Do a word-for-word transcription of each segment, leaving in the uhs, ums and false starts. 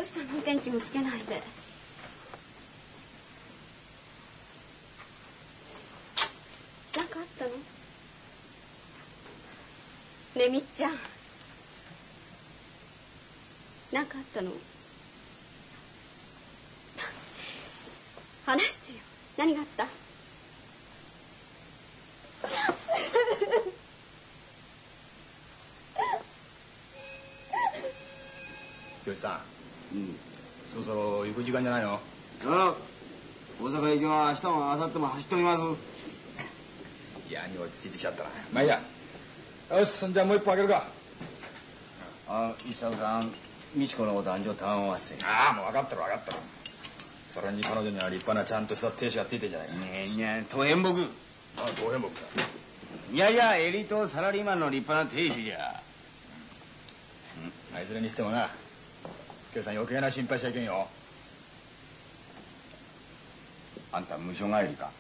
うしたの？電気もつけないで。何かあったの？ねえみっちゃん、何かあったの？話してよ。何があった？ 清さん、うん、そろそろ行く時間じゃないの？ああ、大阪行きは明日も明後日も走っております。 いやに落ち着いてきちゃったな。まあいいや。よし、そんじゃもう一本あげるか。 あ、伊佐さん、美智子のことあんじょ頼ませ。 ああ、もう分かってる分かってる。それに彼女には立派なちゃんとした亭主がついてんじゃないか。 ねえにゃ、東変木。 ああ、東変木か。 いやいや、エリートサラリーマンの立派な亭主じゃ。 うん、いずれにしてもな、今日さん余計な心配しちゃいけんよ。 あんた無所帰りか？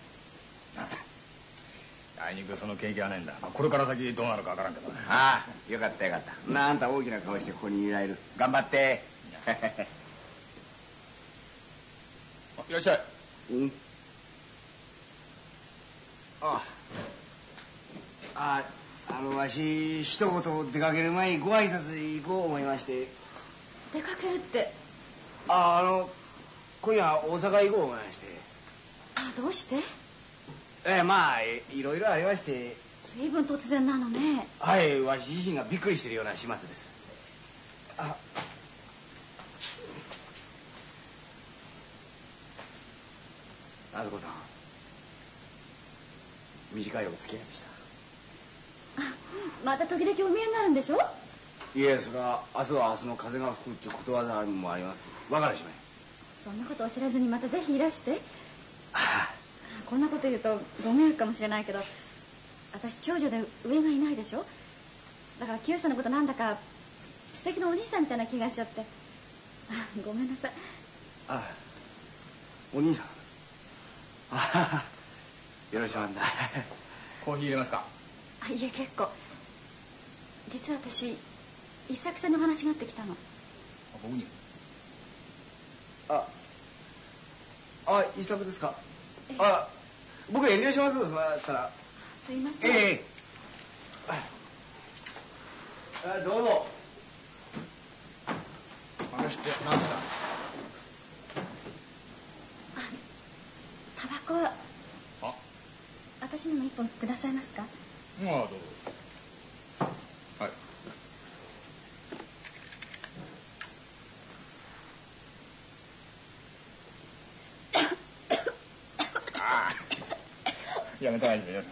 あいにくその経験はないんだ。まあ、これから先どうなるかわからんけどね。 ああ、よかったよかった。なあ、あんた大きな顔してここにいられる。頑張って。 いらっしゃい。 うん。ああ、あの、わし、一言出かける前にご挨拶に行こう思いまして。 出かけるって？ ああ、あの、今夜大阪行こう思いまして。 あ、どうして？ ええ、まあ、いろいろありまして。 随分突然なのね。 はい、わし自身がびっくりしてるような始末です。あ、あずこさん、短いお付き合いでした。 あ、また時々お見えになるんでしょ？ いえ、それは明日は明日の風が吹くってことわざもあります。わからしまい。 そんなことを知らずにまたぜひいらして。 ああ、 こんなこと言うとご迷惑かもしれないけど、私長女で上がいないでしょ。だから清さんのことなんだか素敵なお兄さんみたいな気がしちゃって。あ、ごめんなさい。 ああ、お兄さん。ああ、よろしくなんだ。 コーヒー入れますか？ あ、いえ結構。実は私一作さんにお話があってきたの。あ、 僕に？ あ、あ、一作ですか？あ、僕遠慮します。そらったら。 すいません。 ええ。あ、どうぞ。 話って何ですか？ あ、タバコは。 あ、 私にも一本くださいますか？ ああ、どうぞ。はい。やめたらいいですよ。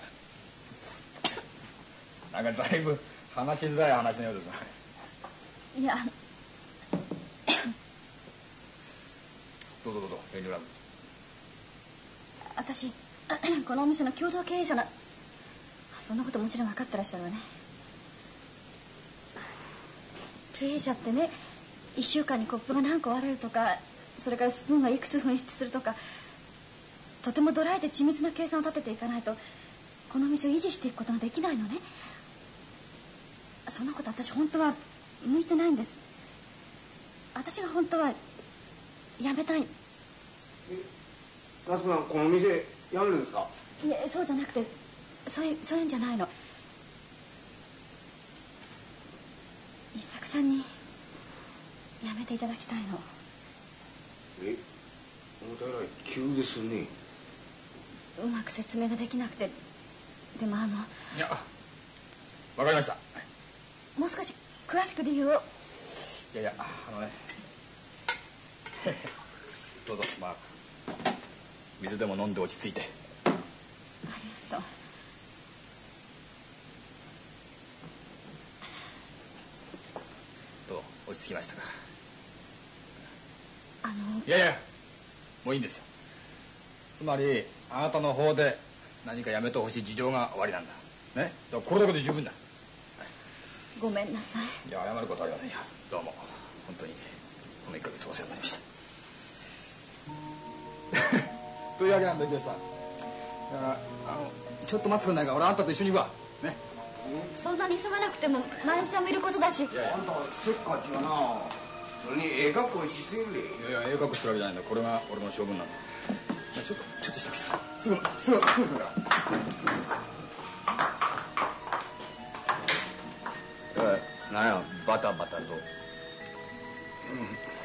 なんかだいぶ話しづらい話のようですね。 いや、 どうぞどうぞ、遠慮なく。 私このお店の共同経営者な。そんなこともちろん分かってらっしゃるわね。経営者ってね、一週間にコップが何個割れるとか、それからスプーンがいくつ紛失するとか、とてもドライで緻密な計算を立てていかないとこの店を維持していくことができないのね。そんなこと私本当は向いてないんです。私が本当はやめたい。 え、ガスコさん、この店辞めるんですか？ いや、そうじゃなくて、そういうそういうんじゃないの。一作さんにやめていただきたいの。 え、おたら急ですね。 うまく説明ができなくて。でもあの、 いや、わかりました。 もう少し詳しく理由を。 いやいや、あのねどうぞ、まあ水でも飲んで落ち着いて。 ありがとう。 どう、落ち着きましたか？ あの、 いやいや、もういいんですよ。つまりあなたの方で何かやめてほしい事情がおありなんだね。だからこれだけで十分だ。 ごめんなさい。 いや、謝ることはありませんよ。どうも本当にこのいっかげつお世話になりましたというわけなんだ、清さん。だからあのちょっと待ってくれないか。俺あんたと一緒に行くわね。 そんなに急がなくても、まゆみちゃんもいることだし。 いやいや、あんたせっかちがな。 それにええ格好しすぎるで。 いやいや、ええ格好してるわけじゃないんだ。これが俺の性分なんだ。ちょっとちょっとしたすぐすぐすぐ来るから。なんやバタバタと。うん。